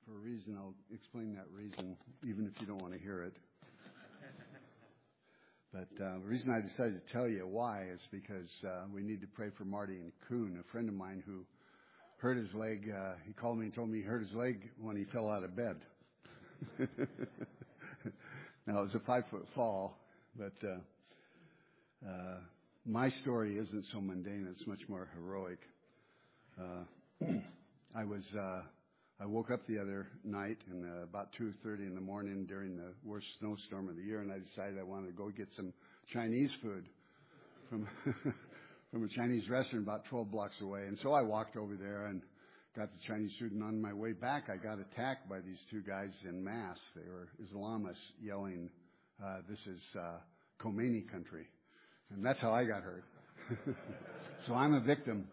For a reason, I'll explain that reason, even if you don't want to hear it. But the reason I decided to tell you why is because we need to pray for Marty and Kuhn, a friend of mine who hurt his leg. He called me and told me he hurt his leg when he fell out of bed. Now, it was a 5-foot fall, but my story isn't so mundane. It's much more heroic. I woke up the other night and about 2:30 in the morning during the worst snowstorm of the year, and I decided I wanted to go get some Chinese food from from a Chinese restaurant about 12 blocks away. And so I walked over there and got the Chinese food, and on my way back, I got attacked by these two guys en masse. They were Islamists yelling, this is Khomeini country. And that's how I got hurt. So I'm a victim.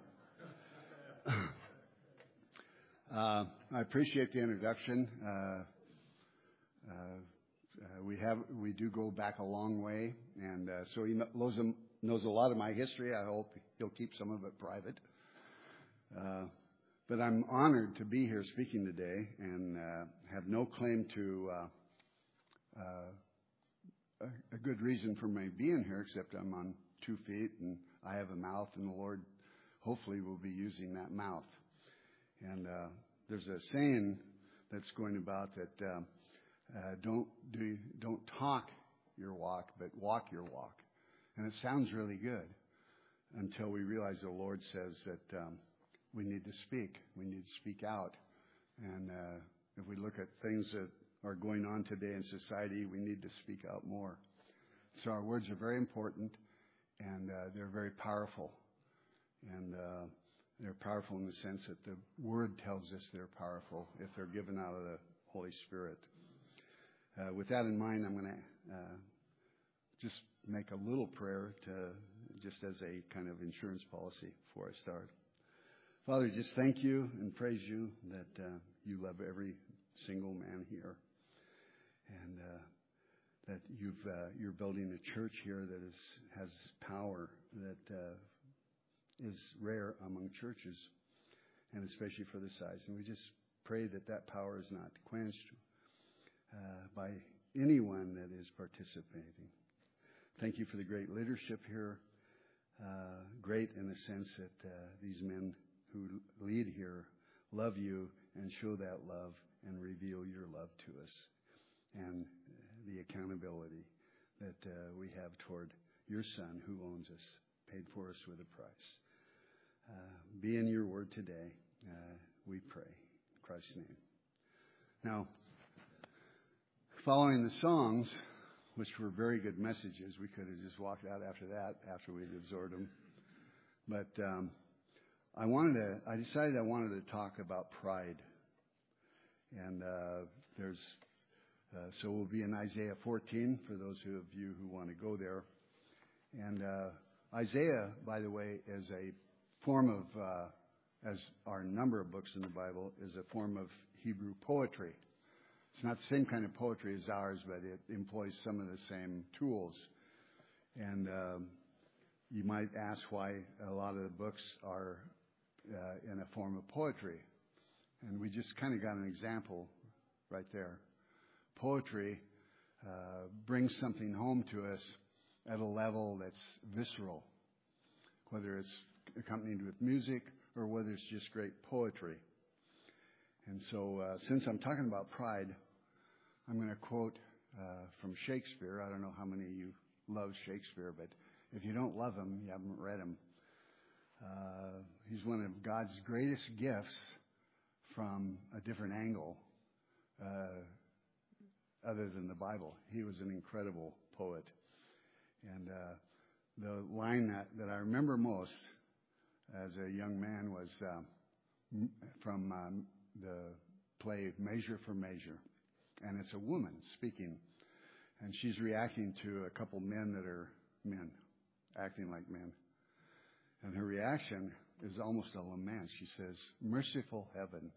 I appreciate the introduction. We do go back a long way, and so he knows a lot of my history. I hope he'll keep some of it private. But I'm honored to be here speaking today, and have no claim to a good reason for my being here, except I'm on 2 feet and I have a mouth, and the Lord hopefully will be using that mouth. And there's a saying that's going about that don't talk your walk, but walk your walk. And it sounds really good until we realize the Lord says that we need to speak. We need to speak out. And if we look at things that are going on today in society, we need to speak out more. So our words are very important, and they're very powerful. And they're powerful in the sense that the Word tells us they're powerful if they're given out of the Holy Spirit. With that in mind, I'm going to just make a little prayer just as a kind of insurance policy before I start. Father, just thank you and praise you that you love every single man here, and that you're building a church here that has power that is rare among churches, and especially for the size. And we just pray that that power is not quenched by anyone that is participating. Thank you for the great leadership here. Great in the sense that these men who lead here love you and show that love and reveal your love to us, and the accountability that we have toward your Son who owns us, paid for us with a price. Be in your word today, we pray. In Christ's name. Now, following the songs, which were very good messages, we could have just walked out after that, after we'd absorbed them. But I decided I wanted to talk about pride. And so we'll be in Isaiah 14 for those of you who want to go there. And Isaiah, by the way, is a form of, as are a number of books in the Bible, is a form of Hebrew poetry. It's not the same kind of poetry as ours, but it employs some of the same tools. And you might ask why a lot of the books are in a form of poetry. And we just kind of got an example right there. Poetry brings something home to us at a level that's visceral, whether it's accompanied with music or whether it's just great poetry. And so since I'm talking about pride, I'm going to quote from Shakespeare. I don't know how many of you love Shakespeare, but if you don't love him, you haven't read him. He's one of God's greatest gifts from a different angle other than the Bible. He was an incredible poet. And the line that I remember most as a young man was from the play Measure for Measure. And it's a woman speaking. And she's reacting to a couple men that are men, acting like men. And her reaction is almost a lament. She says, "Merciful heaven,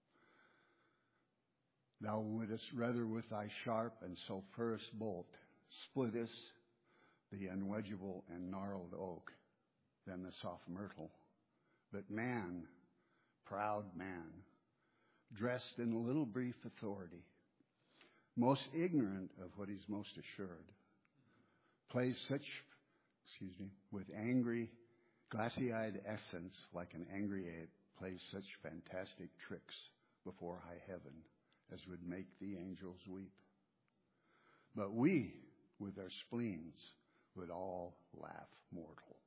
thou wouldest rather with thy sharp and sulphurous bolt splittest the unwedgeable and gnarled oak than the soft myrtle. But man, proud man, dressed in a little brief authority, most ignorant of what he's most assured, plays with angry, glassy-eyed essence like an angry ape, plays such fantastic tricks before high heaven as would make the angels weep. But we, with our spleens, would all laugh mortal.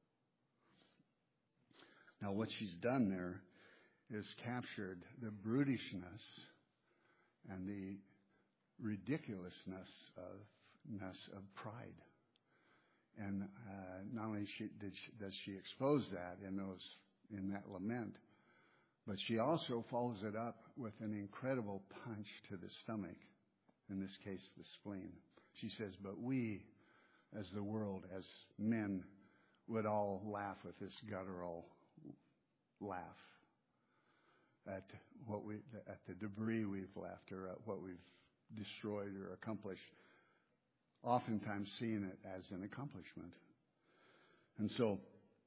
Now what she's done there is captured the brutishness and the ridiculousness of pride. And not only does she expose that in that lament, but she also follows it up with an incredible punch to the stomach, in this case the spleen. She says, but we, as the world, as men, would all laugh with this guttural laugh at the debris we've left, or at what we've destroyed or accomplished, oftentimes seeing it as an accomplishment. And so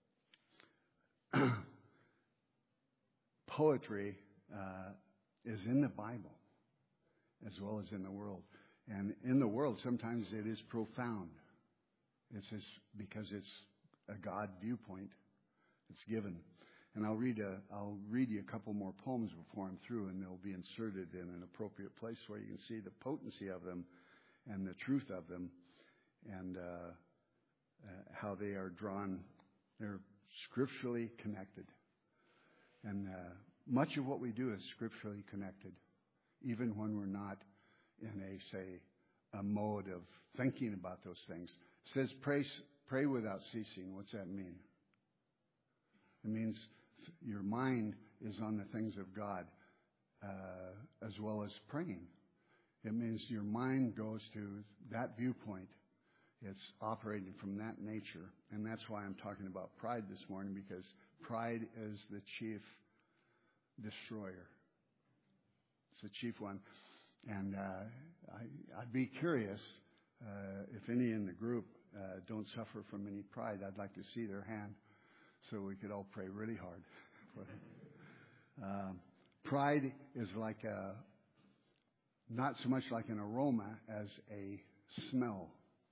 poetry is in the Bible as well as in the world. And in the world, sometimes it is profound. It's just because it's a God viewpoint. It's given. And I'll read you a couple more poems before I'm through, and they'll be inserted in an appropriate place where you can see the potency of them and the truth of them, and how they are drawn. They're scripturally connected. And much of what we do is scripturally connected, even when we're not in a mode of thinking about those things. It says, pray without ceasing. What's that mean? It means your mind is on the things of God as well as praying. It means your mind goes to that viewpoint. It's operating from that nature. And that's why I'm talking about pride this morning, because pride is the chief destroyer. It's the chief one. And I'd be curious if any in the group don't suffer from any pride. I'd like to see their hand so we could all pray really hard for them. Pride is like not so much like an aroma as a smell.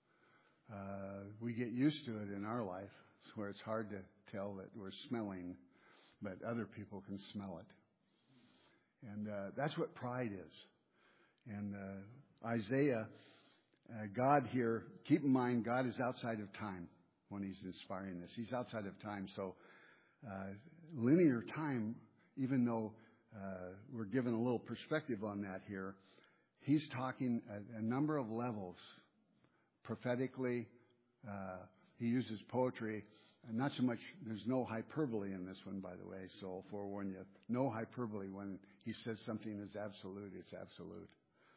We get used to it in our life, where it's hard to tell that we're smelling, but other people can smell it. And that's what pride is. And Isaiah, God here, keep in mind, God is outside of time when he's inspiring this. He's outside of time. So linear time, even though we're given a little perspective on that here, he's talking at a number of levels. Prophetically, he uses poetry. And not so much, there's no hyperbole in this one, by the way, so I'll forewarn you. No hyperbole when he says something is absolute, it's absolute.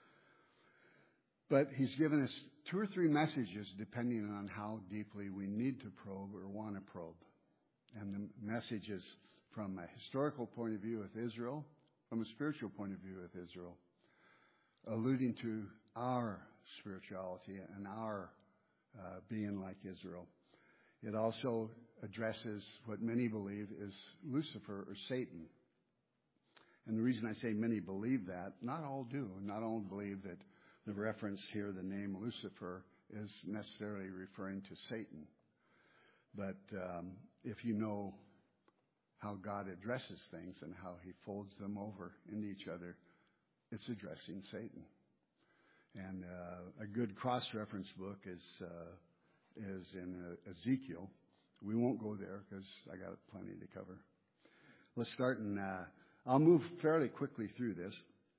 But he's given us 2 or 3 messages depending on how deeply we need to probe or want to probe. And the messages from a historical point of view with Israel, from a spiritual point of view with Israel, alluding to our spirituality and our being like Israel. It also addresses what many believe is Lucifer or Satan. And the reason I say many believe that, not all do. Not all believe that the reference here, the name Lucifer, is necessarily referring to Satan. But if you know how God addresses things and how he folds them over into each other, it's addressing Satan. And a good cross-reference book is in Ezekiel. We won't go there because I got plenty to cover. Let's start in, I'll move fairly quickly through this.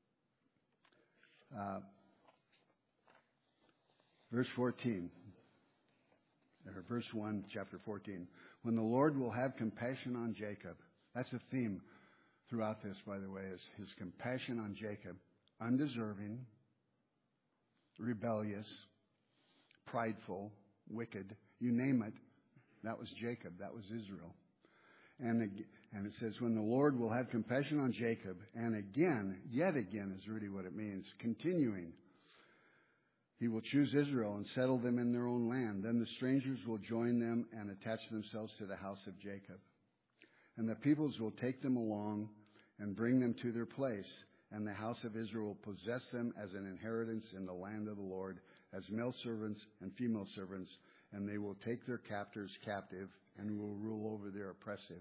Verse 14, or verse 1, chapter 14. When the Lord will have compassion on Jacob. That's a theme throughout this, by the way, is his compassion on Jacob. Undeserving, rebellious, prideful, wicked, you name it, that was Jacob, that was Israel. And it says, when the Lord will have compassion on Jacob, and again, yet again is really what it means, continuing, he will choose Israel and settle them in their own land. Then the strangers will join them and attach themselves to the house of Jacob. And the peoples will take them along and bring them to their place, and the house of Israel will possess them as an inheritance in the land of the Lord, as male servants and female servants, and they will take their captors captive and will rule over their oppressors.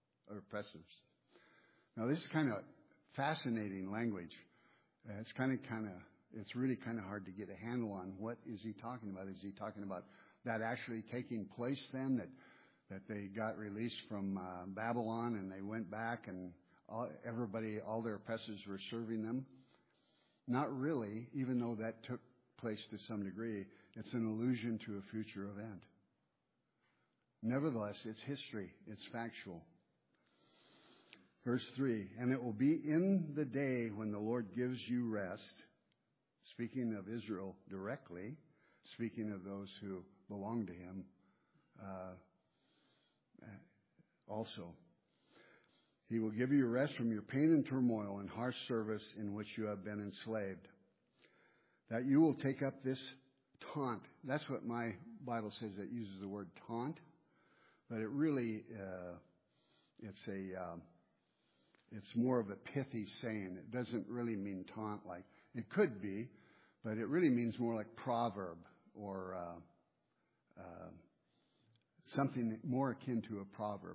Now, this is kind of fascinating language. It's really kind of hard to get a handle on what is he talking about. Is he talking about that actually taking place then, that they got released from Babylon and they went back and all their oppressors were serving them? Not really, even though that took place to some degree. It's an allusion to a future event. Nevertheless, it's history. It's factual. Verse 3, and it will be in the day when the Lord gives you rest, speaking of Israel directly, speaking of those who belong to him also. He will give you rest from your pain and turmoil and harsh service in which you have been enslaved. That you will take up this taunt. That's what my Bible says. It uses the word taunt. But it really, it's more of a pithy saying. It doesn't really mean taunt like it could be, but it really means more like proverb or something more akin to a proverb,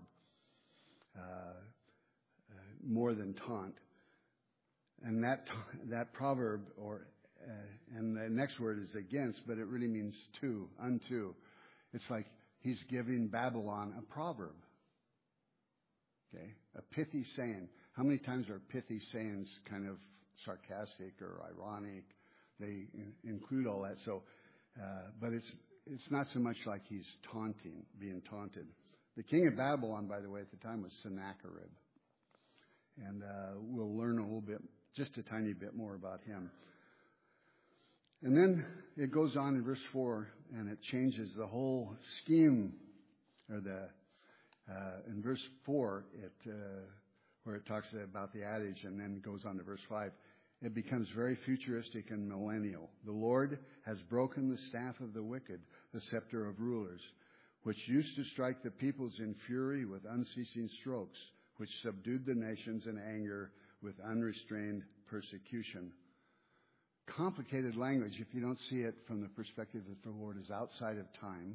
more than taunt. And that proverb and the next word is against, but it really means to, unto. It's like he's giving Babylon a proverb. Okay, a pithy saying. How many times are pithy sayings kind of sarcastic or ironic? They include all that. So, but it's not so much like he's being taunted. The king of Babylon, by the way, at the time was Sennacherib, and we'll learn a little bit, just a tiny bit more about him. And then it goes on in verse 4, and it changes the whole scheme, or in verse 4, where it talks about the adage, and then goes on to verse 5. It becomes very futuristic and millennial. The Lord has broken the staff of the wicked, the scepter of rulers, which used to strike the peoples in fury with unceasing strokes, which subdued the nations in anger with unrestrained persecution. Complicated language if you don't see it from the perspective that the Lord is outside of time.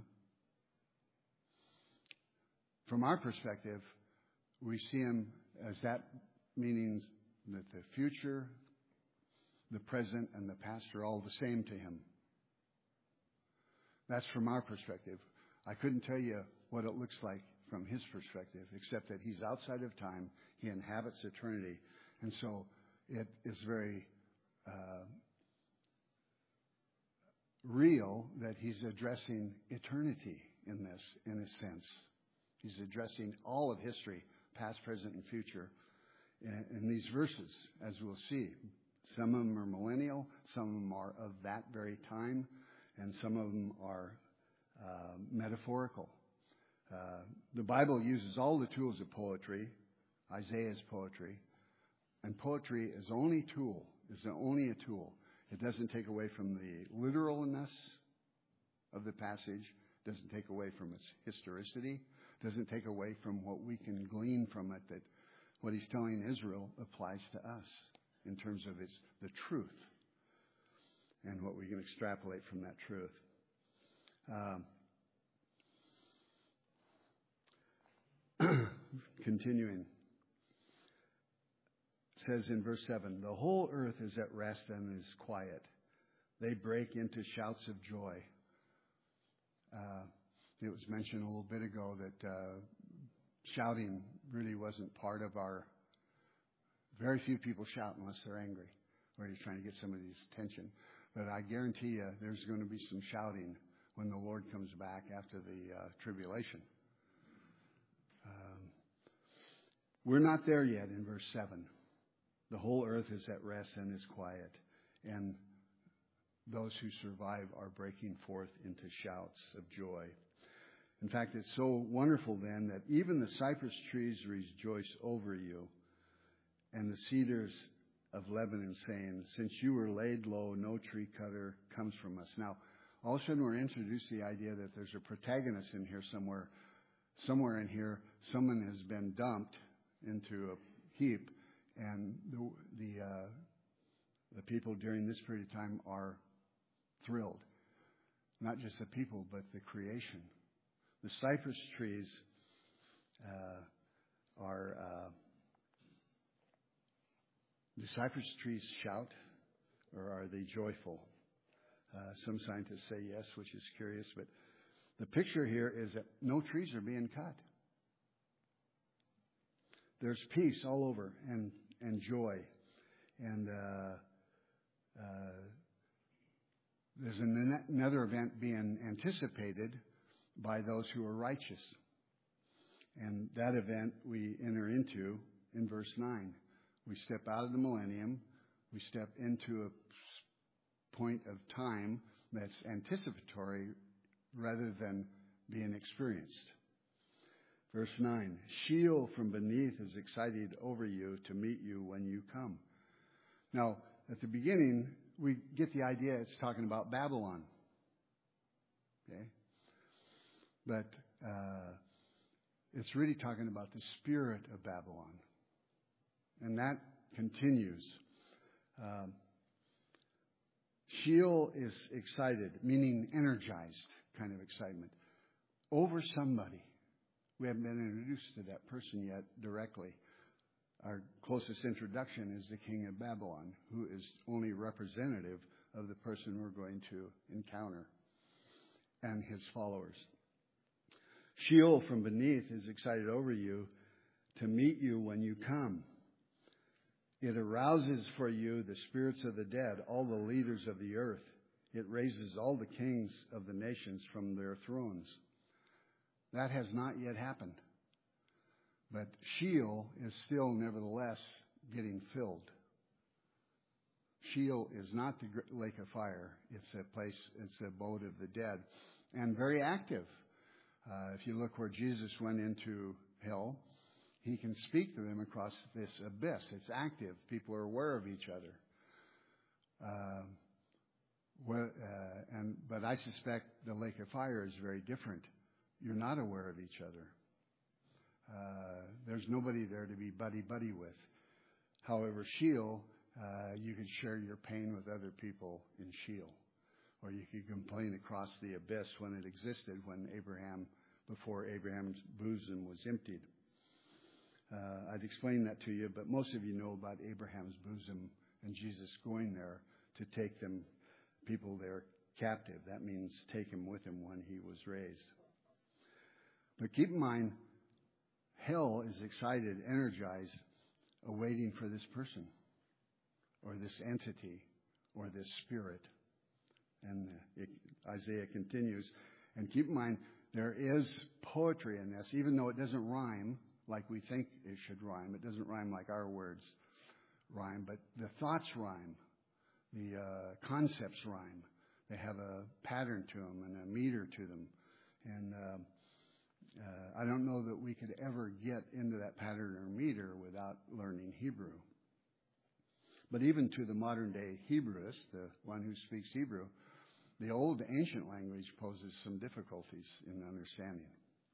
From our perspective, we see him as that, meaning that the future, the present, and the past are all the same to him. That's from our perspective. I couldn't tell you what it looks like from his perspective, except that he's outside of time. He inhabits eternity. And so it is very real that he's addressing eternity in this, in a sense. He's addressing all of history, past, present, and future, in these verses, as we'll see. Some of them are millennial, some of them are of that very time, and some of them are metaphorical. The Bible uses all the tools of poetry, Isaiah's poetry, and poetry is only a tool. It doesn't take away from the literalness of the passage, doesn't take away from its historicity, doesn't take away from what we can glean from it, that what he's telling Israel applies to us in terms of the truth and what we can extrapolate from that truth. Continuing. It says in verse 7, the whole earth is at rest and is quiet. They break into shouts of joy. It was mentioned a little bit ago that shouting really wasn't part of our... Very few people shout unless they're angry or you're trying to get somebody's attention. But I guarantee you there's going to be some shouting when the Lord comes back after the tribulation. We're not there yet in verse 7. The whole earth is at rest and is quiet, and those who survive are breaking forth into shouts of joy. In fact, it's so wonderful then that even the cypress trees rejoice over you, and the cedars of Lebanon saying, since you were laid low, no tree cutter comes from us. Now, all of a sudden we're introduced to the idea that there's a protagonist in here somewhere. Somewhere in here, someone has been dumped into a heap, and the people during this period of time are thrilled. Not just the people, but the creation. The cypress trees do cypress trees shout, or are they joyful? Some scientists say yes, which is curious, but the picture here is that no trees are being cut. There's peace all over and joy. And there's another event being anticipated by those who are righteous. And that event we enter into in verse 9. We step out of the millennium. We step into a point of time that's anticipatory rather than being experienced. Verse 9, Sheol from beneath is excited over you to meet you when you come. Now, at the beginning, we get the idea it's talking about Babylon. Okay? But it's really talking about the spirit of Babylon. And that continues. Sheol is excited, meaning energized kind of excitement, over somebody. We haven't been introduced to that person yet directly. Our closest introduction is the king of Babylon, who is only representative of the person we're going to encounter and his followers. Sheol from beneath is excited over you to meet you when you come. It arouses for you the spirits of the dead, all the leaders of the earth. It raises all the kings of the nations from their thrones. That has not yet happened. But Sheol is still nevertheless getting filled. Sheol is not the lake of fire. It's a place, it's the abode of the dead. And very active. If you look where Jesus went into hell, he can speak to them across this abyss. It's active. People are aware of each other. But I suspect the lake of fire is very different. You're not aware of each other. There's nobody there to be buddy-buddy with. However, Sheol, you could share your pain with other people in Sheol. Or you could complain across the abyss when it existed, before Abraham's bosom was emptied. I'd explain that to you, but most of you know about Abraham's bosom and Jesus going there to take people there captive. That means take him with him when he was raised. But keep in mind, hell is excited, energized, awaiting for this person or this entity or this spirit. And Isaiah continues. And keep in mind, there is poetry in this, even though it doesn't rhyme like we think it should rhyme. It doesn't rhyme like our words rhyme, but the thoughts rhyme. The concepts rhyme. They have a pattern to them and a meter to them. And I don't know that we could ever get into that pattern or meter without learning Hebrew. But even to the modern day Hebrewist, the one who speaks Hebrew, the old ancient language poses some difficulties in understanding.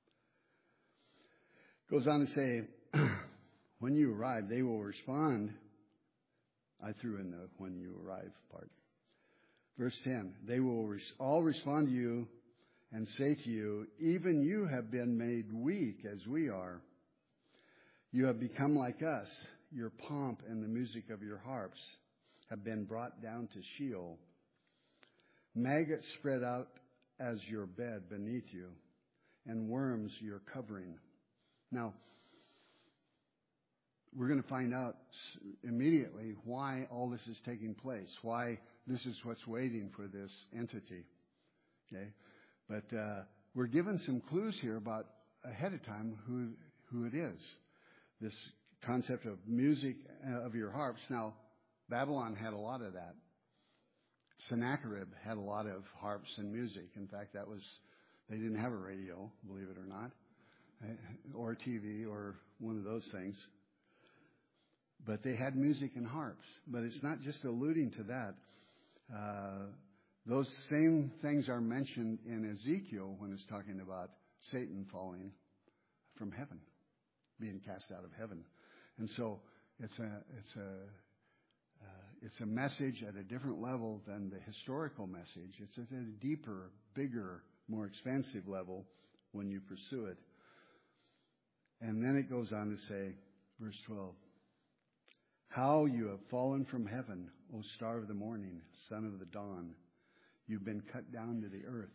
Goes on to say, when you arrive, they will respond. I threw in the when you arrive part. Verse 10, they will all respond to you and say to you, even you have been made weak as we are. You have become like us. Your pomp and the music of your harps have been brought down to Sheol. Maggots spread out as your bed beneath you, and worms your covering. Now, we're going to find out immediately why all this is taking place, why this is what's waiting for this entity. Okay? But we're given some clues here about ahead of time who it is. This concept of music of your harps. Now, Babylon had a lot of that. Sennacherib had a lot of harps and music. In fact, they didn't have a radio, believe it or not, or TV or one of those things. But they had music and harps. But it's not just alluding to that. Those same things are mentioned in Ezekiel when it's talking about Satan falling from heaven, being cast out of heaven. And so it's It's a message at a different level than the historical message. It's at a deeper, bigger, more expansive level when you pursue it. And then it goes on to say, verse 12, how you have fallen from heaven, O star of the morning, son of the dawn. You've been cut down to the earth.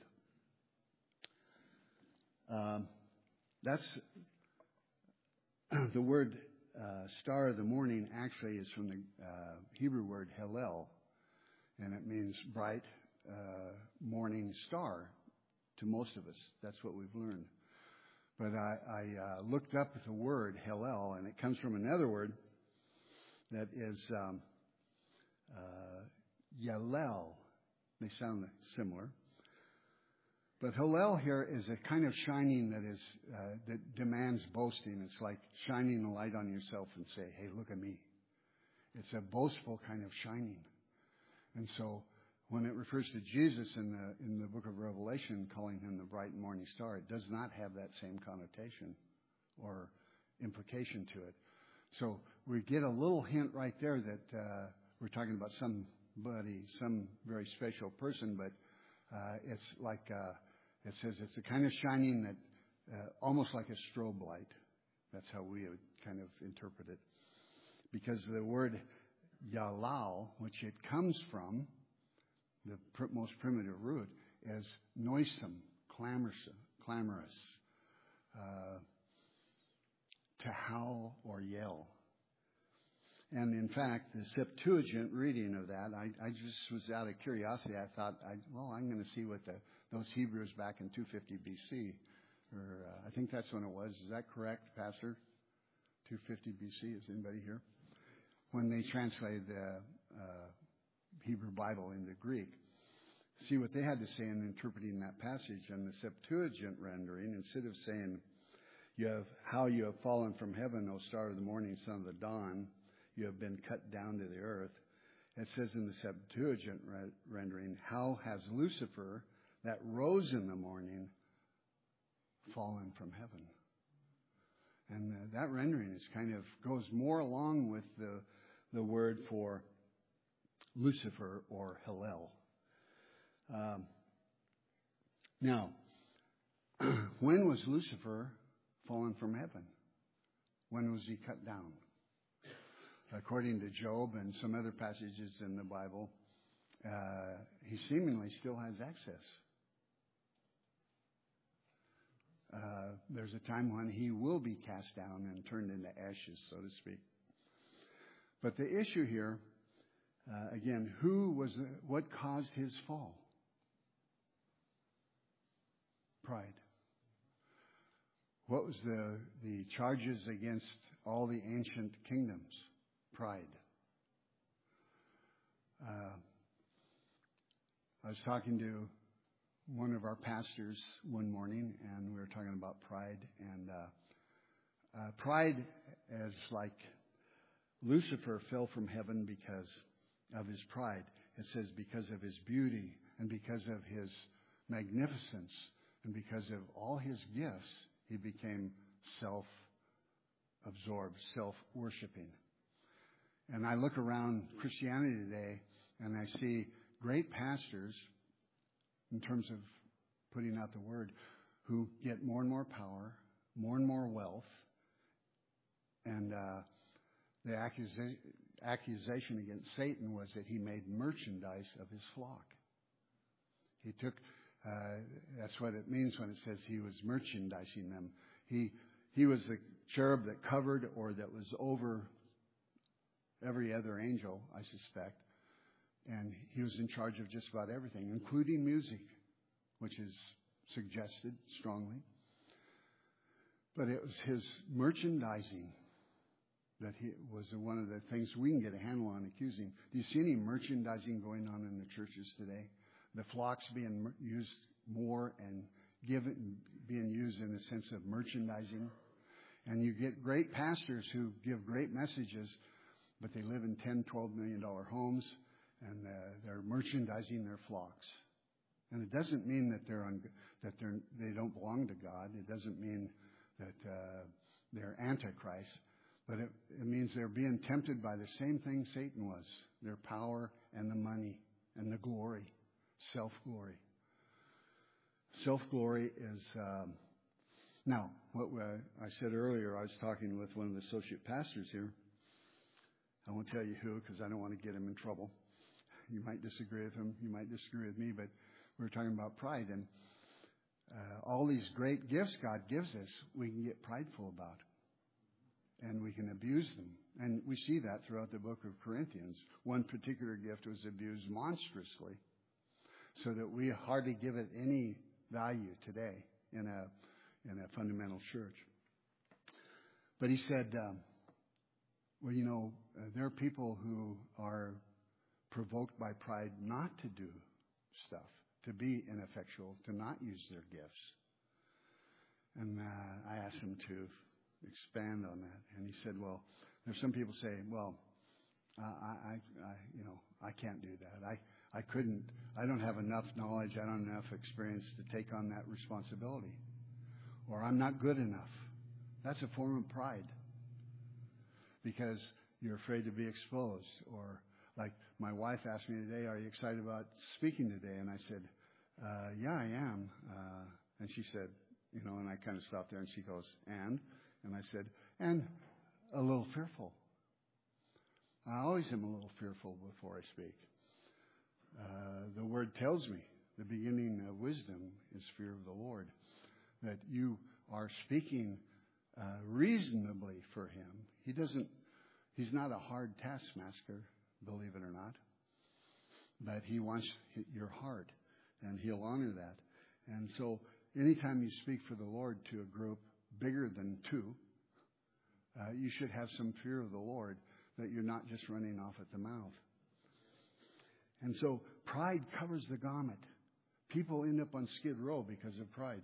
That's the word star of the morning actually is from the Hebrew word Hallel, and it means bright morning star to most of us. That's what we've learned. But I looked up the word Hallel, and it comes from another word that is Yalel. They sound similar. But Hallel here is a kind of shining that demands boasting. It's like shining a light on yourself and say, hey, look at me. It's a boastful kind of shining. And so when it refers to Jesus in the book of Revelation, calling him the bright morning star, it does not have that same connotation or implication to it. So we get a little hint right there that we're talking about somebody, some very special person, but it's like it says it's a kind of shining that almost like a strobe light. That's how we would kind of interpret it. Because the word yalal, which it comes from, the most primitive root, is noisome, clamorous, to howl or yell. And in fact, the Septuagint reading of that, I just was out of curiosity. I thought, I'm going to see what those Hebrews back in 250 BC, or I think that's when it was. Is that correct, Pastor? 250 BC. Is anybody here? When they translated the Hebrew Bible into Greek, see what they had to say in interpreting that passage. And the Septuagint rendering, instead of saying, how you have fallen from heaven, O star of the morning, son of the dawn, you have been cut down to the earth. It says in the Septuagint rendering, how has Lucifer, that rose in the morning, fallen from heaven? And that rendering is kind of goes more along with the word for Lucifer or Hallel. Now, when was Lucifer fallen from heaven? When was he cut down? According to Job and some other passages in the Bible, he seemingly still has access. There's a time when he will be cast down and turned into ashes, so to speak. But the issue here, again, what caused his fall? Pride. What was the charges against all the ancient kingdoms? Pride. I was talking to one of our pastors one morning, and we were talking about pride. And pride is like Lucifer fell from heaven because of his pride. It says because of his beauty and because of his magnificence and because of all his gifts, he became self-absorbed, self-worshiping. And I look around Christianity today, and I see great pastors, in terms of putting out the word, who get more and more power, more and more wealth, and the accusation against Satan was that he made merchandise of his flock. He took, that's what it means when it says he was merchandising them. He was the cherub that covered or that was over every other angel, I suspect. And he was in charge of just about everything, including music, which is suggested strongly. But it was his merchandising that was one of the things we can get a handle on accusing. Do you see any merchandising going on in the churches today? The flocks being used more and being used in the sense of merchandising. And you get great pastors who give great messages, but they live in $10, $12 million homes, and they're merchandising their flocks. And it doesn't mean that they don't belong to God. It doesn't mean that they're antichrist. But it means they're being tempted by the same thing Satan was, their power and the money and the glory, self-glory. Self-glory is, now, what I said earlier, I was talking with one of the associate pastors here. I won't tell you who because I don't want to get him in trouble. You might disagree with him, you might disagree with me, but we were talking about pride. And all these great gifts God gives us, we can get prideful about. And we can abuse them. And we see that throughout the book of Corinthians. One particular gift was abused monstrously, so that we hardly give it any value today in a fundamental church. But he said, well, you know, there are people who are provoked by pride not to do stuff, to be ineffectual, to not use their gifts. And I asked him to expand on that. And he said, well, there's some people say, well, I can't do that. I couldn't. I don't have enough knowledge. I don't have enough experience to take on that responsibility. Or I'm not good enough. That's a form of pride. Because you're afraid to be exposed. Or like my wife asked me today, are you excited about speaking today? And I said, yeah, I am. And she said, you know, and I kind of stopped there and she goes, and I said, and a little fearful. I always am a little fearful before I speak. The Word tells me the beginning of wisdom is fear of the Lord. That you are speaking reasonably for Him. He's not a hard taskmaster, believe it or not. But He wants your heart, and He'll honor that. And so anytime you speak for the Lord to a group bigger than two, you should have some fear of the Lord, that you're not just running off at the mouth. And so pride covers the gamut. People end up on Skid Row because of pride.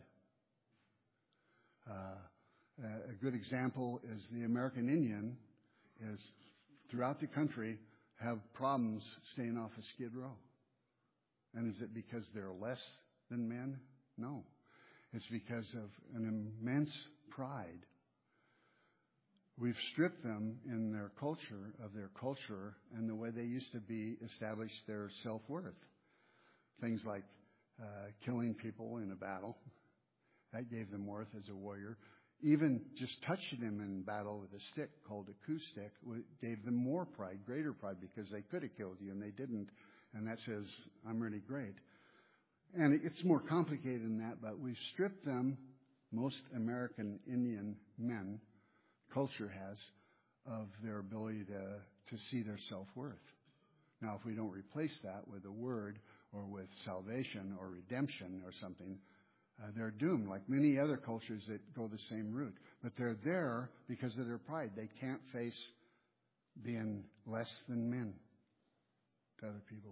A good example is the American Indian is throughout the country have problems staying off of Skid Row. And is it because they're less than men? No. It's because of an immense pride. We've stripped them in their culture, of their culture, and the way they used to be established their self-worth. Things like killing people in a battle. That gave them worth as a warrior. Even just touching them in battle with a stick called a coup stick gave them more pride, greater pride, because they could have killed you and they didn't. And that says, I'm really great. And it's more complicated than that, but we've stripped them, most American Indian men, culture has, of their ability to see their self-worth. Now, if we don't replace that with a word or with salvation or redemption or something, they're doomed, like many other cultures that go the same route. But they're there because of their pride. They can't face being less than men to other people.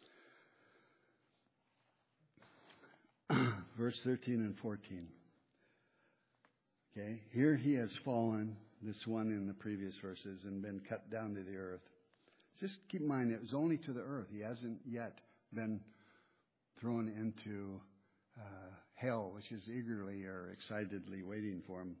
Verse 13 and 14. Okay, here he has fallen, this one in the previous verses, and been cut down to the earth. Just keep in mind, it was only to the earth. He hasn't yet been thrown into hell, which is eagerly or excitedly waiting for him.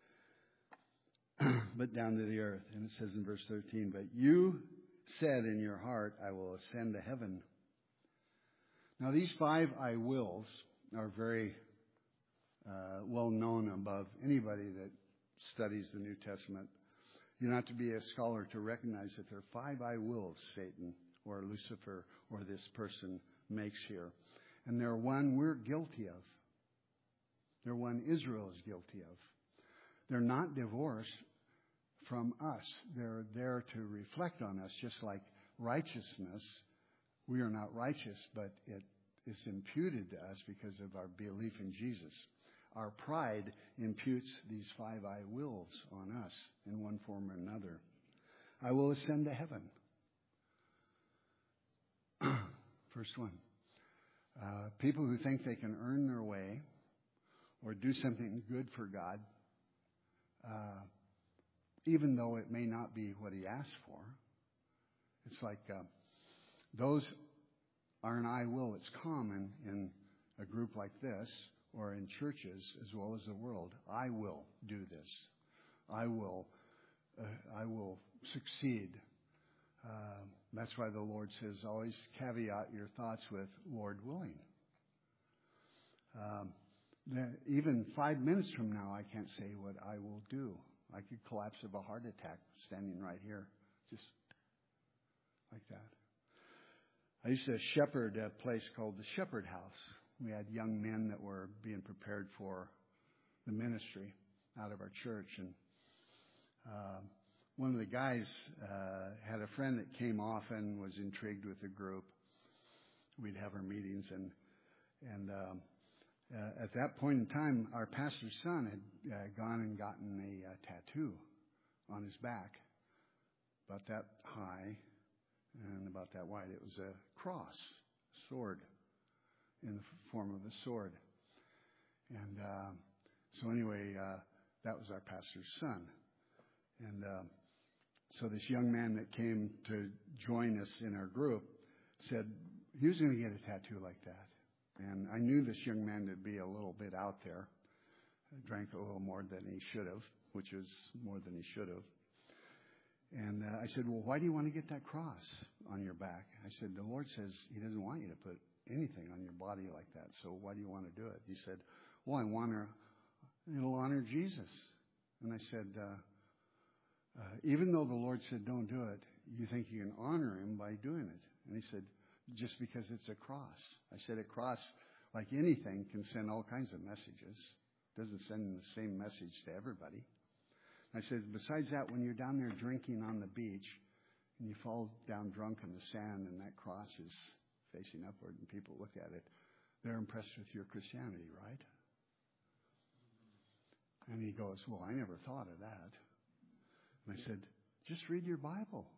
But down to the earth. And it says in verse 13, but you said in your heart, I will ascend to heaven. Now these 5 I wills are very well known above anybody that studies the New Testament. You don't have to be a scholar to recognize that there are 5 I wills Satan or Lucifer or this person makes here. And they're one we're guilty of. They're one Israel is guilty of. They're not divorced from us. They're there to reflect on us, just like righteousness. We are not righteous, but it is imputed to us because of our belief in Jesus. Our pride imputes these 5 I wills on us in one form or another. I will ascend to heaven. First one. People who think they can earn their way or do something good for God, even though it may not be what He asked for. It's like those are an I will. It's common in a group like this or in churches as well as the world. I will do this. I will I will succeed. That's why the Lord says, always caveat your thoughts with Lord willing. Even 5 minutes from now, I can't say what I will do. I could collapse of a heart attack standing right here, just like that. I used to shepherd a place called the Shepherd House. We had young men that were being prepared for the ministry out of our church. And one of the guys had a friend that came often, was intrigued with the group. We'd have our meetings. And at that point in time, our pastor's son had gone and gotten a tattoo on his back, about that high and about that wide. It was a cross, a sword, in the form of a sword. And so anyway, that was our pastor's son. And so this young man that came to join us in our group said he was going to get a tattoo like that. And I knew this young man to be a little bit out there. Drank a little more than he should have, which was more than he should have. And I said, well, why do you want to get that cross on your back? I said, the Lord says he doesn't want you to put anything on your body like that. So why do you want to do it? He said, well, I want to, it'll honor Jesus. And I said, even though the Lord said don't do it, you think you can honor him by doing it? And he said, just because it's a cross. I said, a cross, like anything, can send all kinds of messages. It doesn't send the same message to everybody. I said, besides that, when you're down there drinking on the beach and you fall down drunk in the sand and that cross is facing upward and people look at it, they're impressed with your Christianity, right? And he goes, well, I never thought of that. And I said, just read your Bible.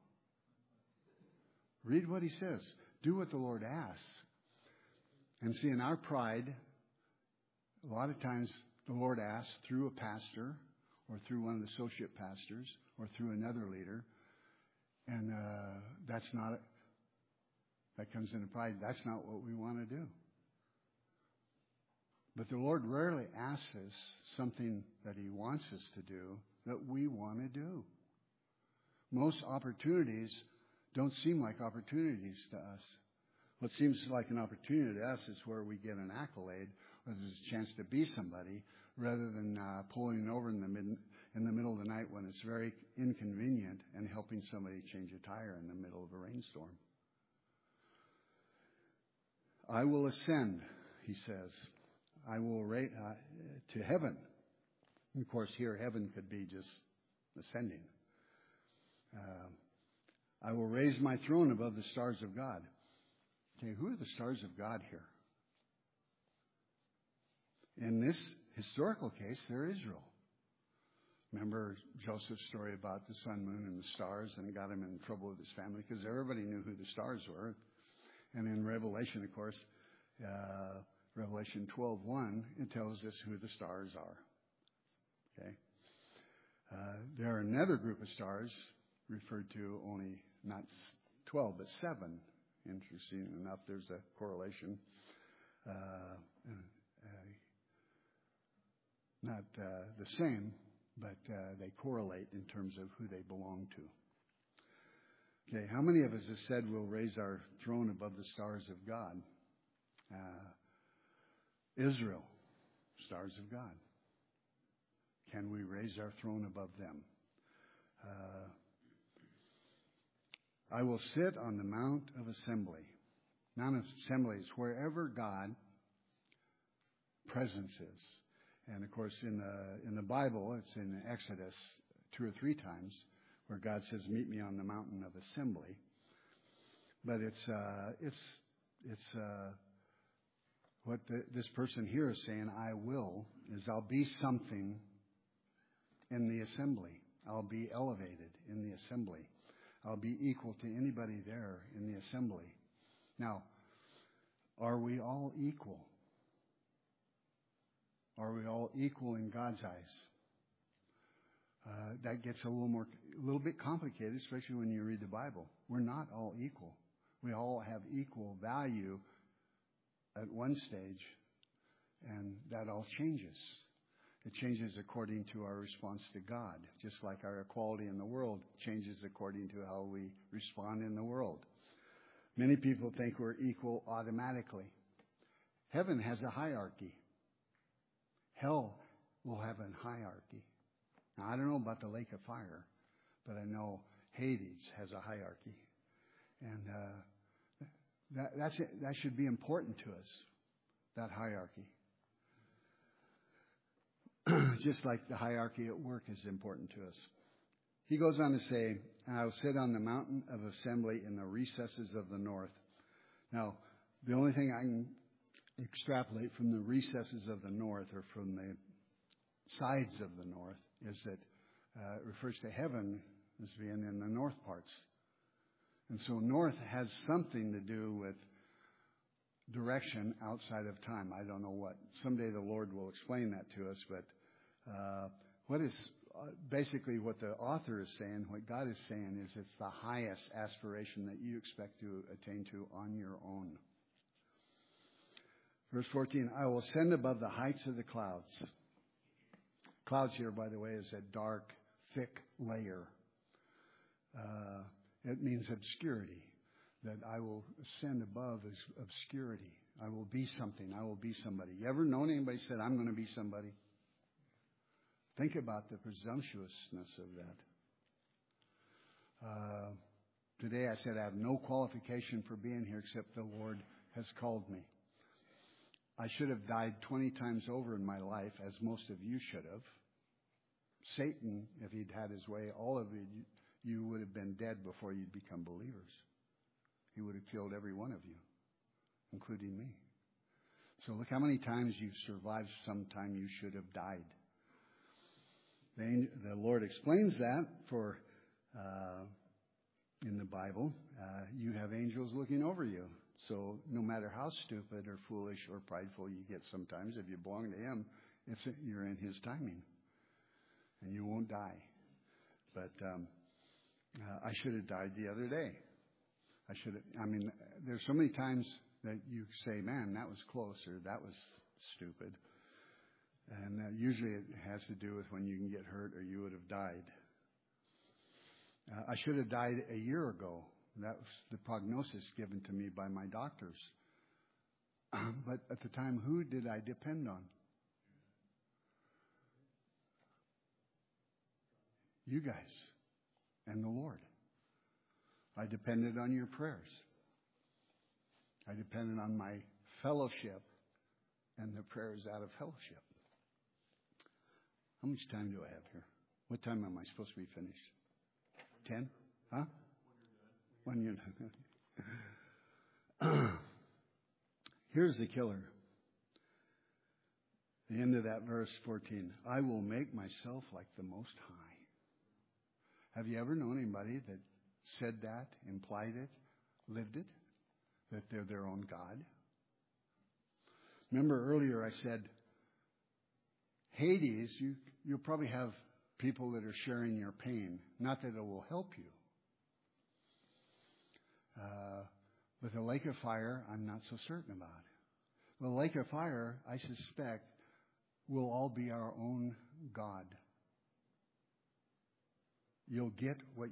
Read what he says. Do what the Lord asks. And see, in our pride, a lot of times the Lord asks through a pastor or through one of the associate pastors or through another leader. And that comes into pride. That's not what we want to do. But the Lord rarely asks us something that he wants us to do that we want to do. Most opportunities don't seem like opportunities to us. What seems like an opportunity to us is where we get an accolade or there's a chance to be somebody rather than pulling over in the middle of the night when it's very inconvenient and helping somebody change a tire in the middle of a rainstorm. I will ascend, he says. I will to heaven. And of course, here heaven could be just ascending. I will raise my throne above the stars of God. Okay, who are the stars of God here? In this historical case, they're Israel. Remember Joseph's story about the sun, moon, and the stars, and it got him in trouble with his family because everybody knew who the stars were. And in Revelation, of course, Revelation 12:1, it tells us who the stars are. Okay, there are another group of stars referred to only not 12 but 7. Interesting enough, there's a correlation. Not the same, but they correlate in terms of who they belong to. Okay, how many of us have said we'll raise our throne above the stars of God? Israel, stars of God. Can we raise our throne above them? I will sit on the Mount of Assembly. Mount of Assembly is wherever God's presence is. And of course, in the Bible, it's in Exodus 2 or 3 times where God says, "Meet me on the mountain of assembly." But it's what this person here is saying. I will is I'll be something in the assembly. I'll be elevated in the assembly. I'll be equal to anybody there in the assembly. Now, are we all equal? Are we all equal in God's eyes? That gets a little bit complicated, especially when you read the Bible. We're not all equal. We all have equal value at one stage, and that all changes. It changes according to our response to God, just like our equality in the world changes according to how we respond in the world. Many people think we're equal automatically. Heaven has a hierarchy. Hell will have a hierarchy. Now, I don't know about the lake of fire, but I know Hades has a hierarchy. And that should be important to us, that hierarchy. Just like the hierarchy at work is important to us. He goes on to say, I will sit on the mountain of assembly in the recesses of the north. Now, the only thing I can extrapolate from the recesses of the north, or from the sides of the north, is that it refers to heaven as being in the north parts. And so north has something to do with direction outside of time. I don't know what. Someday the Lord will explain that to us, but what is basically what the author is saying, what God is saying, is it's the highest aspiration that you expect to attain to on your own. Verse 14, I will ascend above the heights of the clouds. Clouds here, by the way, is a dark, thick layer. It means obscurity, that I will ascend above is obscurity. I will be something. I will be somebody. You ever known anybody said, I'm going to be somebody? Think about the presumptuousness of that. Today I said I have no qualification for being here except the Lord has called me. I should have died 20 times over in my life, as most of you should have. Satan, if he'd had his way, all of you would have been dead before you'd become believers. He would have killed every one of you, including me. So look how many times you've survived sometime you should have died. The Lord explains that for in the Bible. You have angels looking over you. So no matter how stupid or foolish or prideful you get sometimes, if you belong to Him, you're in His timing. And you won't die. But I should have died the other day. There's so many times that you say, man, that was close, or that was stupid. And usually it has to do with when you can get hurt or you would have died. I should have died a year ago. That was the prognosis given to me by my doctors. But at the time, who did I depend on? You guys and the Lord. I depended on your prayers. I depended on my fellowship and the prayers out of fellowship. How much time do I have here? What time am I supposed to be finished? 10? Huh? When you're done. Here's the killer. The end of that verse 14. I will make myself like the Most High. Have you ever known anybody that said that, implied it, lived it? That they're their own God? Remember earlier I said, Hades, you'll probably have people that are sharing your pain. Not that it will help you. But the lake of fire, I'm not so certain about. The lake of fire, I suspect, will all be our own God. You'll get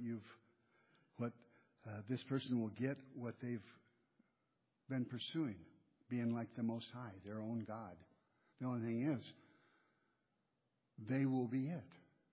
this person will get what they've been pursuing, being like the Most High, their own God. The only thing is, they will be it.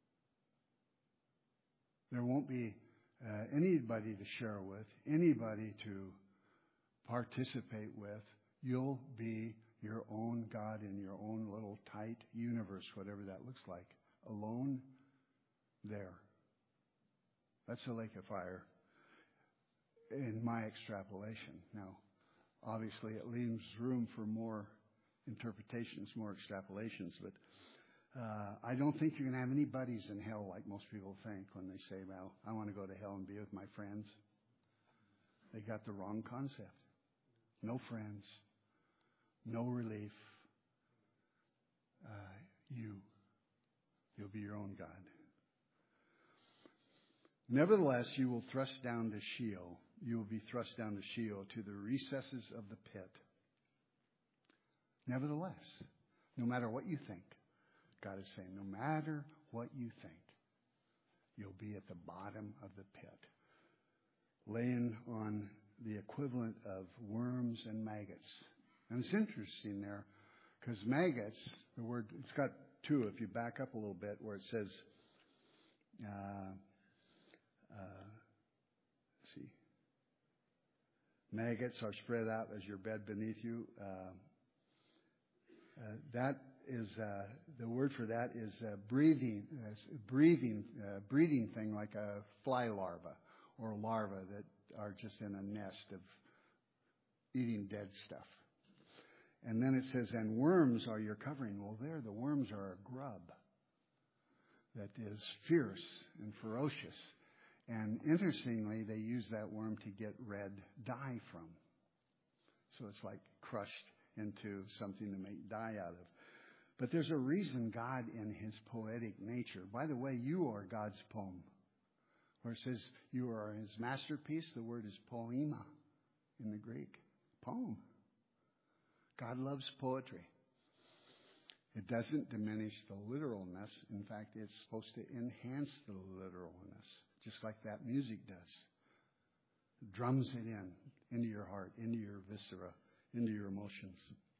There won't be anybody to share with, anybody to participate with. You'll be your own God in your own little tight universe, whatever that looks like. Alone there. That's the lake of fire in my extrapolation. Now, obviously it leaves room for more interpretations, more extrapolations, but I don't think you're going to have any buddies in hell like most people think when they say, well, I want to go to hell and be with my friends. They got the wrong concept. No friends. No relief. You'll be your own God. Nevertheless, you will thrust down to Sheol. You will be thrust down to Sheol, to the recesses of the pit. Nevertheless, no matter what you think, God is saying, no matter what you think, you'll be at the bottom of the pit, laying on the equivalent of worms and maggots. And it's interesting there, because maggots, the word, it's got two, if you back up a little bit, where it says, see, maggots are spread out as your bed beneath you. That is, the word for that is breathing thing, like a fly larva or larva that are just in a nest of eating dead stuff. And then it says, and worms are your covering. Well, there, the worms are a grub that is fierce and ferocious. And interestingly, they use that worm to get red dye from. So it's like crushed into something to make dye out of. But there's a reason God, in his poetic nature, by the way, you are God's poem. Where it says you are his masterpiece, the word is poema in the Greek. Poem. God loves poetry. It doesn't diminish the literalness. In fact, it's supposed to enhance the literalness, just like that music does. It drums it into your heart, into your viscera, into your emotions.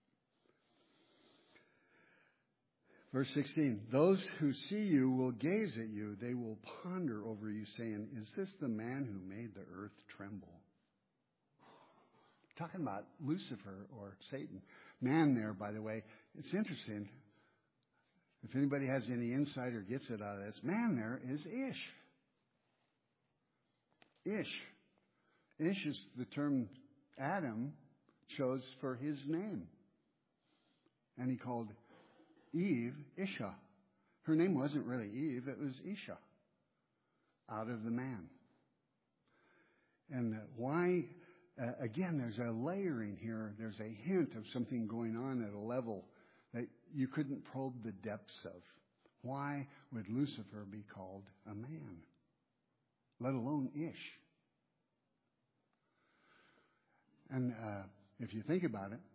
Verse 16, those who see you will gaze at you. They will ponder over you, saying, is this the man who made the earth tremble? Talking about Lucifer or Satan. Man there, by the way, it's interesting. If anybody has any insight or gets it out of this, man there is Ish. Ish is the term Adam chose for his name. And he called Eve Isha. Her name wasn't really Eve, it was Isha. Out of the man. And why? Again, there's a layering here. There's a hint of something going on at a level that you couldn't probe the depths of. Why would Lucifer be called a man? Let alone Ish. And if you think about it,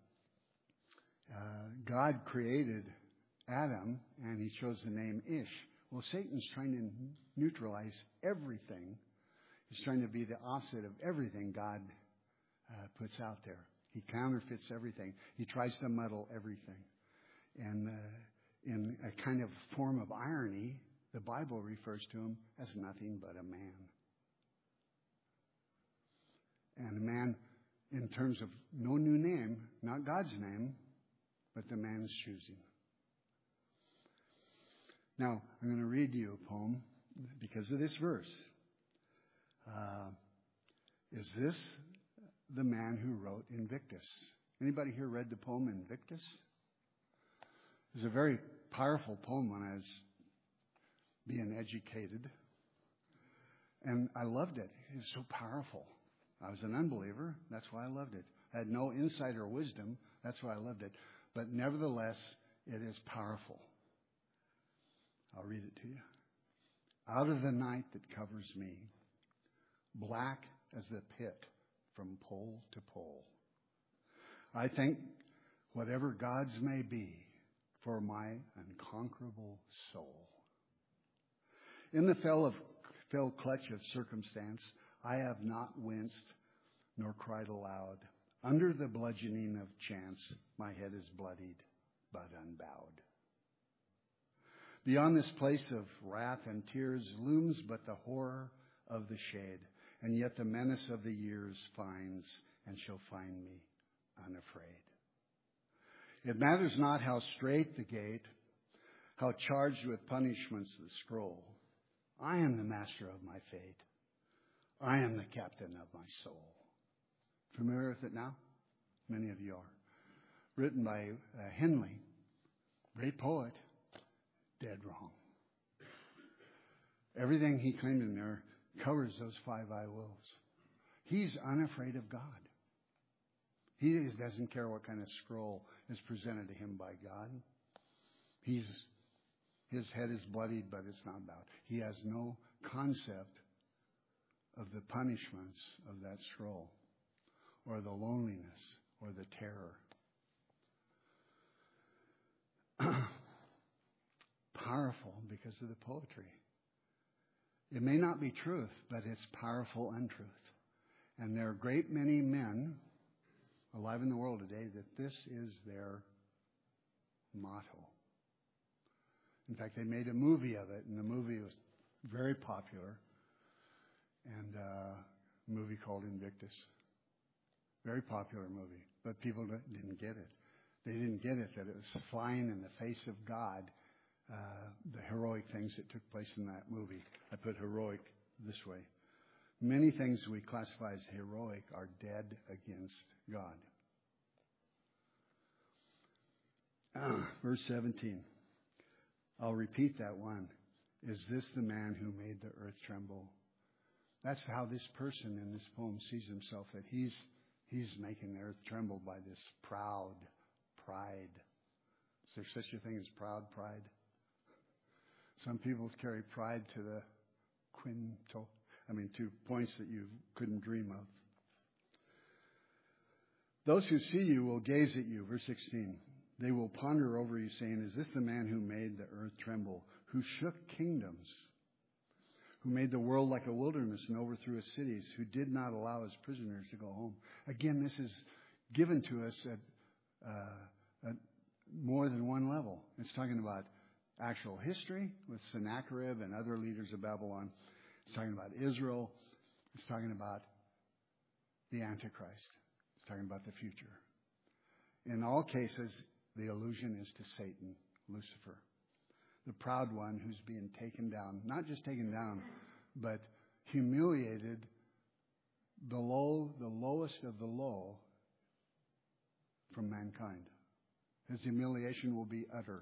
God created Adam and he chose the name Ish. Well, Satan's trying to neutralize everything. He's trying to be the opposite of everything God puts out there. He counterfeits everything. He tries to muddle everything. And in a kind of form of irony, the Bible refers to him as nothing but a man. And a man, in terms of no new name, not God's name, but the man's choosing. Now, I'm going to read you a poem because of this verse. Is this the man who wrote Invictus? Anybody here read the poem Invictus? It was a very powerful poem when I was being educated. And I loved it. It was so powerful. I was an unbeliever. That's why I loved it. I had no insider wisdom. That's why I loved it. But nevertheless, it is powerful. I'll read it to you. Out of the night that covers me, black as the pit from pole to pole, I thank whatever gods may be for my unconquerable soul. In the fell clutch of circumstance, I have not winced nor cried aloud. Under the bludgeoning of chance, my head is bloodied but unbowed. Beyond this place of wrath and tears looms but the horror of the shade, and yet the menace of the years finds and shall find me unafraid. It matters not how strait the gate, how charged with punishments the scroll. I am the master of my fate. I am the captain of my soul. Familiar with it now? Many of you are. Written by Henley, great poet, dead wrong. Everything he claimed in there covers those 5 I wills. He's unafraid of God. He doesn't care what kind of scroll is presented to him by God. His head is bloodied, but it's not bowed. He has no concept of the punishments of that scroll, or the loneliness, or the terror. powerful because of the poetry. It may not be truth, but it's powerful untruth. And there are a great many men alive in the world today that this is their motto. In fact, they made a movie of it, and the movie was very popular. And a movie called Invictus. Very popular movie, but people didn't get it. They didn't get it that it was flying in the face of God, the heroic things that took place in that movie. I put heroic this way. Many things we classify as heroic are dead against God. Verse 17. I'll repeat that one. Is this the man who made the earth tremble? That's how this person in this poem sees himself, that he's making the earth tremble by this proud pride. Is there such a thing as proud pride? Some people carry pride to the to points that you couldn't dream of. Those who see you will gaze at you, verse 16. They will ponder over you, saying, is this the man who made the earth tremble, who shook kingdoms, who made the world like a wilderness and overthrew his cities, who did not allow his prisoners to go home? Again, this is given to us at more than one level. It's talking about actual history with Sennacherib and other leaders of Babylon. It's talking about Israel. It's talking about the Antichrist. It's talking about the future. In all cases, the allusion is to Satan, Lucifer, the proud one who's being taken down. Not just taken down, but humiliated, the lowest of the low from mankind. His humiliation will be utter.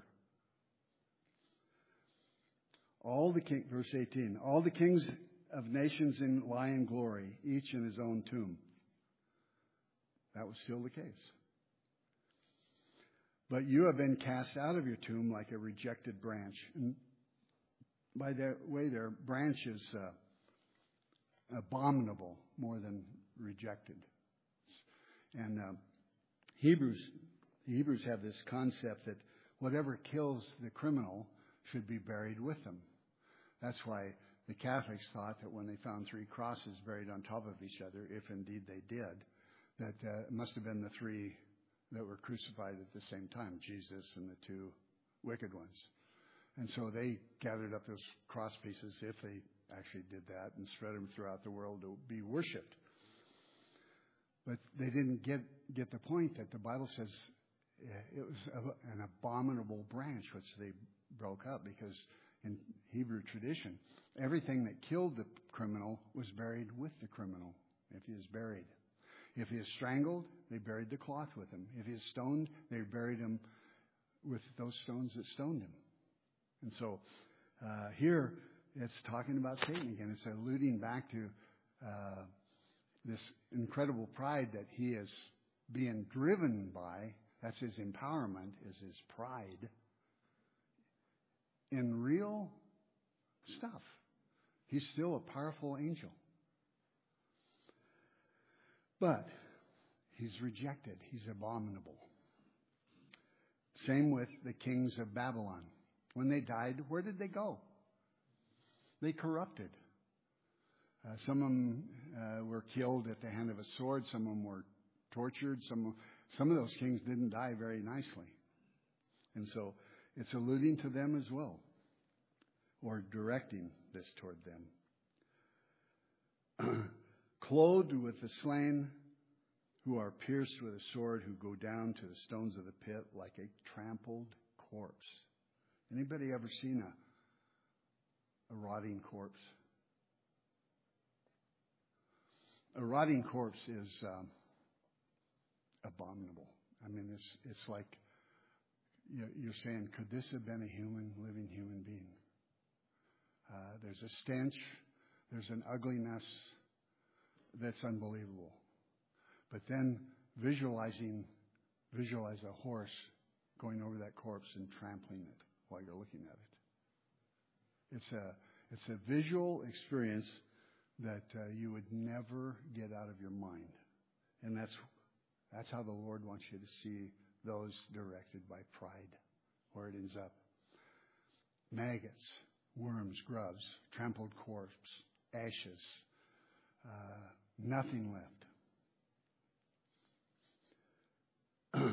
Verse 18, all the kings of nations lie in glory, each in his own tomb. That was still the case. But you have been cast out of your tomb like a rejected branch. And by the way, their branch is abominable more than rejected. And Hebrews have this concept that whatever kills the criminal should be buried with them. That's why the Catholics thought that when they found 3 crosses buried on top of each other, if indeed they did, that it must have been the 3 that were crucified at the same time, Jesus and the 2 wicked ones. And so they gathered up those cross pieces, if they actually did that, and spread them throughout the world to be worshipped. But they didn't get the point that the Bible says it was an abominable branch which they broke up, because in Hebrew tradition, everything that killed the criminal was buried with the criminal, if he is buried. If he is strangled, they buried the cloth with him. If he is stoned, they buried him with those stones that stoned him. And so here it's talking about Satan again. It's alluding back to this incredible pride that he is being driven by. That's his empowerment, is his pride in real stuff. He's still a powerful angel. But he's rejected. He's abominable. Same with the kings of Babylon. When they died, where did they go? They corrupted. Some of them were killed at the hand of a sword. Some of them were tortured. Some of those kings didn't die very nicely. And so it's alluding to them as well, or directing this toward them. Clothed with the slain, who are pierced with a sword, who go down to the stones of the pit like a trampled corpse. Anybody ever seen a rotting corpse? A rotting corpse is abominable. I mean, it's like you're saying, could this have been a living human being? There's a stench. There's an ugliness that's unbelievable. But then visualize a horse going over that corpse and trampling it while you're looking at it. It's a visual experience that you would never get out of your mind. And that's how the Lord wants you to see those directed by pride, where it ends up. maggots, worms, grubs, trampled corpse, ashes, nothing left.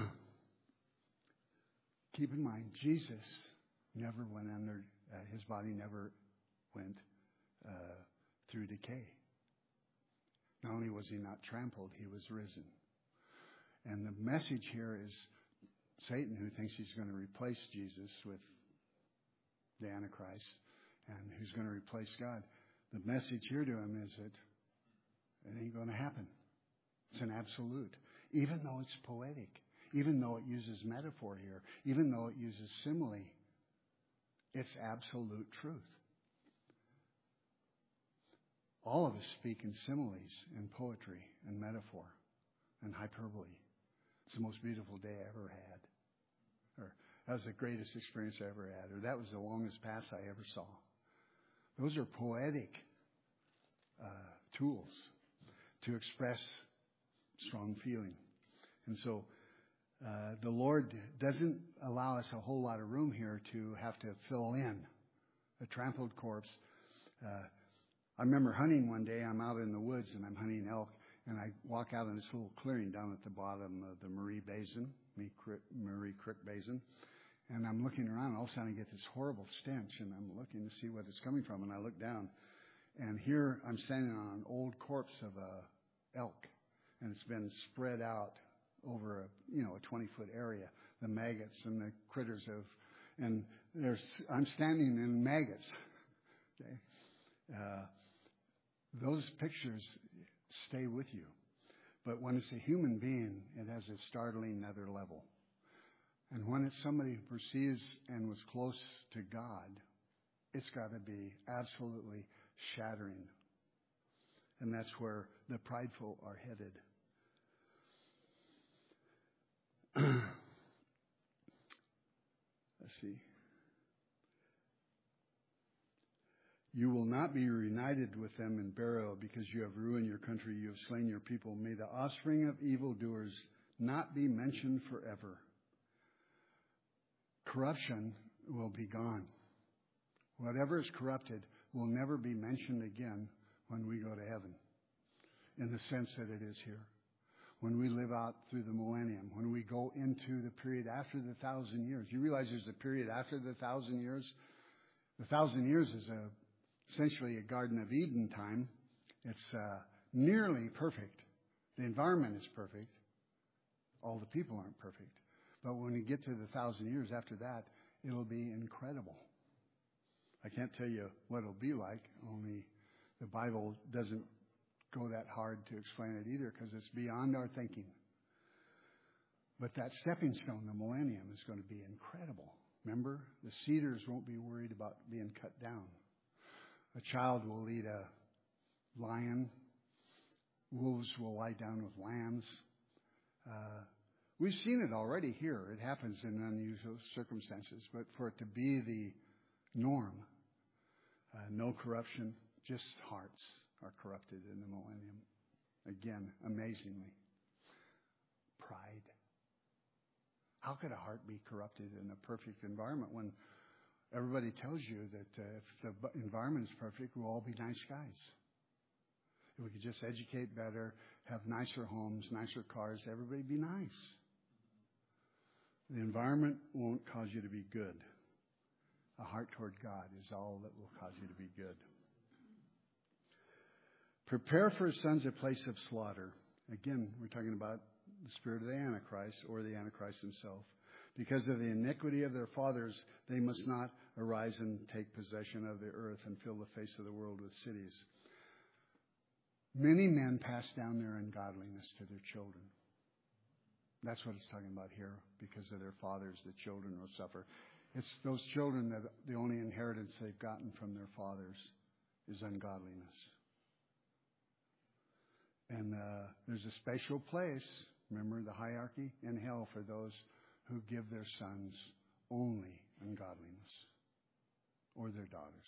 Keep in mind, Jesus never went under, his body never went through decay. Not only was he not trampled, he was risen. And the message here is Satan, who thinks he's going to replace Jesus with the Antichrist and who's going to replace God. The message here to him is that it ain't going to happen. It's an absolute. Even though it's poetic, even though it uses metaphor here, even though it uses simile, it's absolute truth. All of us speak in similes and poetry and metaphor and hyperbole. It's the most beautiful day I ever had. Or that was the greatest experience I ever had. Or that was the longest pass I ever saw. Those are poetic tools to express strong feeling. And so the Lord doesn't allow us a whole lot of room here to have to fill in a trampled corpse. I remember hunting one day. I'm out in the woods and I'm hunting elk, and I walk out in this little clearing down at the bottom of the Marie Creek Basin, and I'm looking around, and all of a sudden I get this horrible stench, and I'm looking to see what it's coming from, and I look down, and here I'm standing on an old corpse of a elk, and it's been spread out over a 20-foot area. The maggots and the critters and I'm standing in maggots. Okay. Those pictures stay with you. But when it's a human being, it has a startling other level. And when it's somebody who perceives and was close to God, it's got to be absolutely shattering. And that's where the prideful are headed. Let's see. You will not be reunited with them in burial because you have ruined your country. You have slain your people. May the offspring of evildoers not be mentioned forever. Corruption will be gone. Whatever is corrupted will never be mentioned again when we go to heaven, in the sense that it is here. When we live out through the millennium, when we go into the period after the 1,000 years. You realize there's a period after the 1,000 years? The 1,000 years is essentially a Garden of Eden time. It's nearly perfect. The environment is perfect. All the people aren't perfect. But when we get to the 1,000 years after that, it'll be incredible. I can't tell you what it'll be like, only the Bible doesn't go that hard to explain it either, because it's beyond our thinking. But that stepping stone, the millennium, is going to be incredible. Remember, the cedars won't be worried about being cut down. A child will lead a lion. Wolves will lie down with lambs. We've seen it already here. It happens in unusual circumstances. But for it to be the norm, no corruption, just hearts are corrupted in the millennium. Again, amazingly. Pride. How could a heart be corrupted in a perfect environment when everybody tells you that if the environment is perfect, we'll all be nice guys? If we could just educate better, have nicer homes, nicer cars, everybody be nice. The environment won't cause you to be good. A heart toward God is all that will cause you to be good. Prepare for his sons a place of slaughter. Again, we're talking about the spirit of the Antichrist or the Antichrist himself. Because of the iniquity of their fathers, they must not arise and take possession of the earth and fill the face of the world with cities. Many men pass down their ungodliness to their children. That's what it's talking about here. Because of their fathers, the children will suffer. It's those children that the only inheritance they've gotten from their fathers is ungodliness. And there's a special place, remember the hierarchy, in hell for those who give their sons only ungodliness, or their daughters.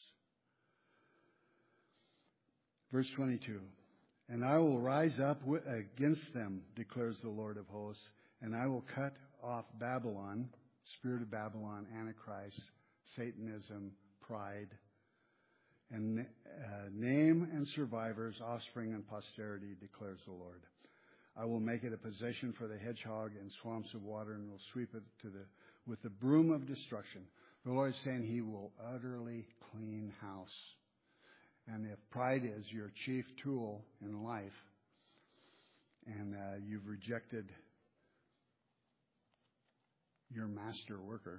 Verse 22, and I will rise up against them, declares the Lord of hosts, and I will cut off Babylon, spirit of Babylon, Antichrist, Satanism, pride, and name and survivors, offspring and posterity, declares the Lord. I will make it a possession for the hedgehog and swamps of water, and will sweep it with the broom of destruction. The Lord is saying He will utterly clean house. And if pride is your chief tool in life, and you've rejected your master worker,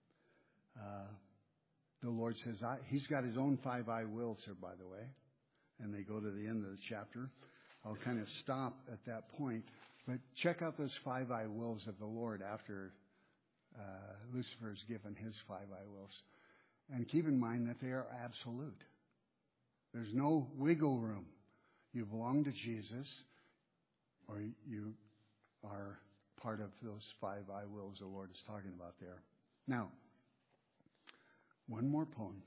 the Lord says, He's got His own 5 I wills here, by the way. And they go to the end of the chapter. I'll kind of stop at that point. But check out those 5 I wills of the Lord after Lucifer has given his 5 I wills. And keep in mind that they are absolute. There's no wiggle room. You belong to Jesus, or you are part of those 5 I wills the Lord is talking about there. Now, one more poem.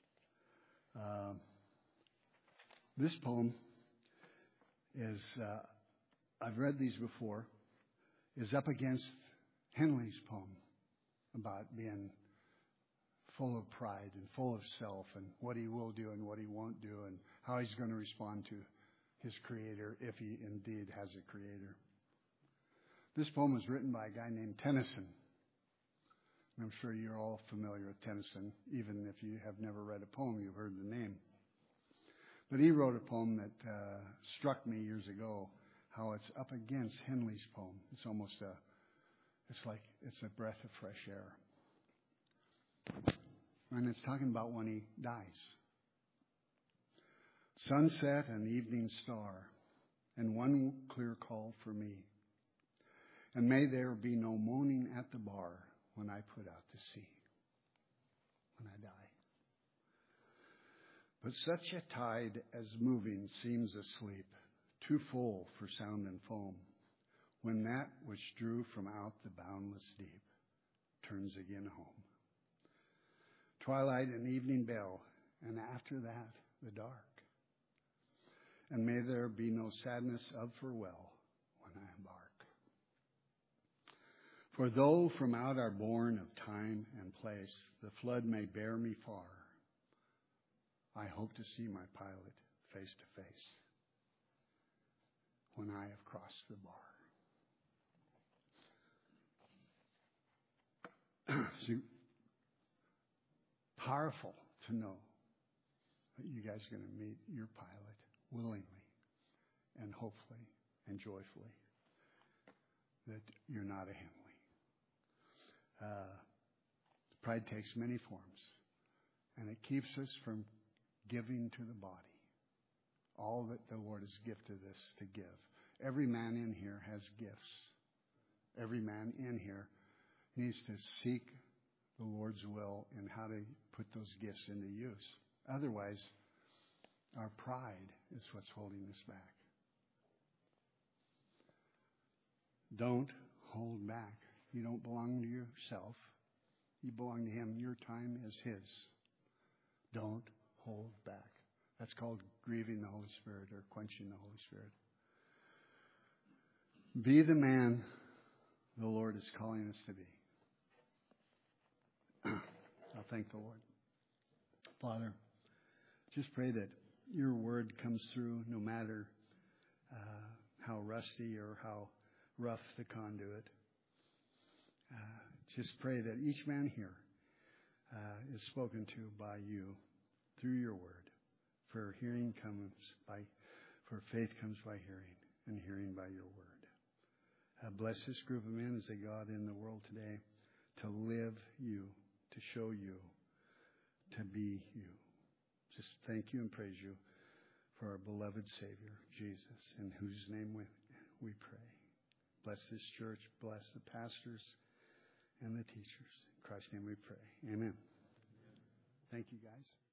This poem is, I've read these before, is up against Henley's poem about being full of pride and full of self and what he will do and what he won't do and how he's going to respond to his creator if he indeed has a creator. This poem was written by a guy named Tennyson. I'm sure you're all familiar with Tennyson. Even if you have never read a poem, you've heard the name. But he wrote a poem that struck me years ago, how it's up against Henley's poem. It's almost it's a breath of fresh air. And it's talking about when he dies. Sunset and evening star, and one clear call for me. And may there be no moaning at the bar when I put out to sea, when I die. But such a tide as moving seems asleep, too full for sound and foam, when that which drew from out the boundless deep turns again home. Twilight and evening bell, and after that the dark. And may there be no sadness of farewell when I embark. For though from out our bourne of time and place the flood may bear me far, I hope to see my pilot face to face when I have crossed the bar. See, powerful to know that you guys are going to meet your pilot willingly and hopefully and joyfully, that you're not a Henley. Pride takes many forms, and it keeps us from giving to the body all that the Lord has gifted us to give. Every man in here has gifts. Every man in here needs to seek the Lord's will in how to put those gifts into use. Otherwise, our pride is what's holding us back. Don't hold back. You don't belong to yourself. You belong to Him. Your time is His. Don't hold back. That's called grieving the Holy Spirit or quenching the Holy Spirit. Be the man the Lord is calling us to be. I'll thank the Lord. Father, just pray that your word comes through no matter how rusty or how rough the conduit. Just pray that each man here is spoken to by you through your word. For faith comes by hearing, and hearing by your word. Bless this group of men as they go out in the world today to live you, to show you, to be you. Just thank you and praise you for our beloved Savior, Jesus, in whose name we pray. Bless this church. Bless the pastors and the teachers. In Christ's name we pray. Amen. Thank you, guys.